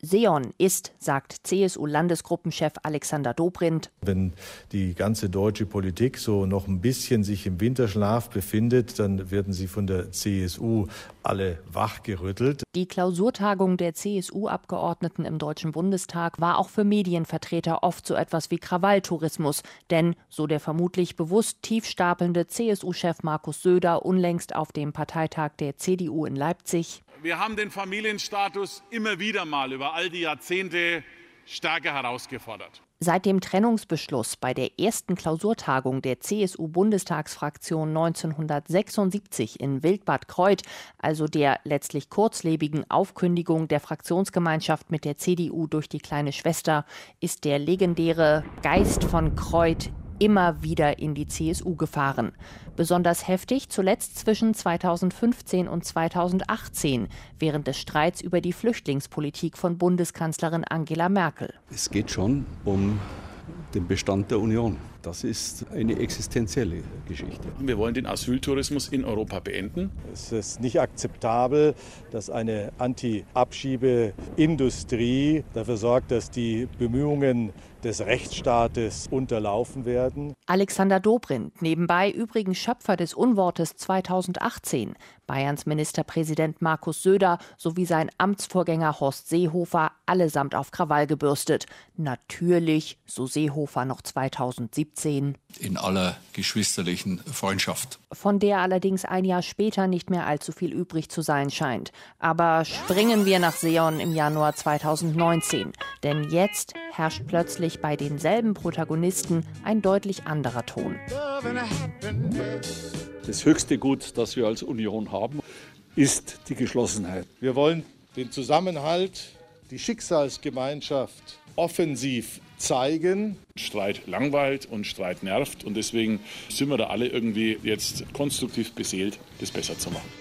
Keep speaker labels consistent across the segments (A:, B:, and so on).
A: Seeon ist, sagt CSU-Landesgruppenchef Alexander Dobrindt,
B: wenn die ganze deutsche Politik so noch ein bisschen sich im Winterschlaf befindet, dann werden sie von der CSU alle wachgerüttelt.
A: Die Klausurtagung der CSU-Abgeordneten im Deutschen Bundestag war auch für Medienvertreter oft so etwas wie Krawalltourismus. Denn, so der vermutlich bewusst tiefstapelnde CSU-Chef Markus Söder unlängst auf dem Parteitag der CDU in Leipzig:
C: Wir haben den Familienstatus immer wieder mal über all die Jahrzehnte stärker herausgefordert.
A: Seit dem Trennungsbeschluss bei der ersten Klausurtagung der CSU-Bundestagsfraktion 1976 in Wildbad Kreuth, also der letztlich kurzlebigen Aufkündigung der Fraktionsgemeinschaft mit der CDU durch die kleine Schwester, ist der legendäre Geist von Kreuth immer wieder in die CSU gefahren. Besonders heftig zuletzt zwischen 2015 und 2018, während des Streits über die Flüchtlingspolitik von Bundeskanzlerin Angela Merkel.
D: Es geht schon um den Bestand der Union. Das ist eine existenzielle Geschichte.
C: Wir wollen den Asyltourismus in Europa beenden.
B: Es ist nicht akzeptabel, dass eine Anti-Abschiebe-Industrie dafür sorgt, dass die Bemühungen des Rechtsstaates unterlaufen werden.
A: Alexander Dobrindt, nebenbei übrigens Schöpfer des Unwortes 2018, Bayerns Ministerpräsident Markus Söder sowie sein Amtsvorgänger Horst Seehofer allesamt auf Krawall gebürstet. Natürlich, so Seehofer noch 2017.
E: In aller geschwisterlichen Freundschaft.
A: Von der allerdings ein Jahr später nicht mehr allzu viel übrig zu sein scheint. Aber springen wir nach Seeon im Januar 2019. Denn jetzt herrscht plötzlich bei denselben Protagonisten ein deutlich anderer Ton.
D: Das höchste Gut, das wir als Union haben, ist die Geschlossenheit.
B: Wir wollen den Zusammenhalt, die Schicksalsgemeinschaft offensiv zeigen.
C: Streit langweilt und Streit nervt und deswegen sind wir da alle irgendwie jetzt konstruktiv beseelt, das besser zu machen.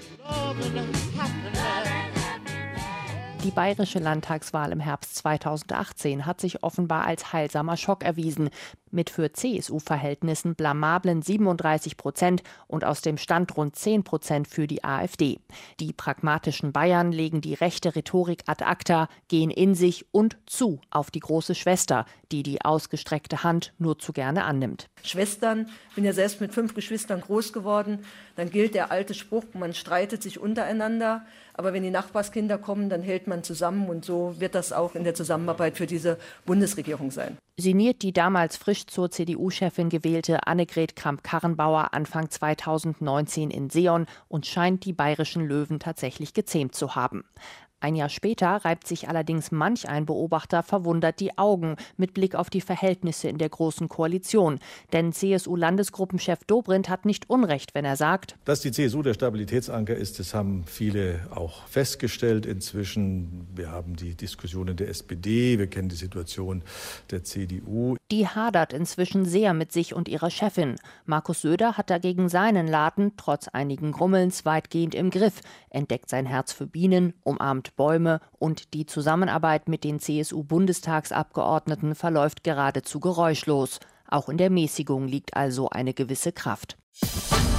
A: Die bayerische Landtagswahl im Herbst 2018 hat sich offenbar als heilsamer Schock erwiesen, mit für CSU-Verhältnissen blamablen 37% und aus dem Stand rund 10% für die AfD. Die pragmatischen Bayern legen die rechte Rhetorik ad acta, gehen in sich und zu auf die große Schwester, die die ausgestreckte Hand nur zu gerne annimmt.
F: Schwestern, ich bin ja selbst mit 5 Geschwistern groß geworden, dann gilt der alte Spruch, man streitet sich untereinander, aber wenn die Nachbarskinder kommen, dann hält man zusammen und so wird das auch in der Zusammenarbeit für diese Bundesregierung sein.
A: Sinniert die damals frisch zur CDU-Chefin gewählte Annegret Kramp-Karrenbauer Anfang 2019 in Seeon und scheint die bayerischen Löwen tatsächlich gezähmt zu haben. Ein Jahr später reibt sich allerdings manch ein Beobachter verwundert die Augen mit Blick auf die Verhältnisse in der Großen Koalition. Denn CSU-Landesgruppenchef Dobrindt hat nicht Unrecht, wenn er sagt:
B: Dass die CSU der Stabilitätsanker ist, das haben viele auch festgestellt inzwischen. Wir haben die Diskussionen der SPD, wir kennen die Situation der CDU.
A: Die hadert inzwischen sehr mit sich und ihrer Chefin. Markus Söder hat dagegen seinen Laden trotz einigen Grummelns weitgehend im Griff, entdeckt sein Herz für Bienen, umarmt Bäume und die Zusammenarbeit mit den CSU-Bundestagsabgeordneten verläuft geradezu geräuschlos. Auch in der Mäßigung liegt also eine gewisse Kraft.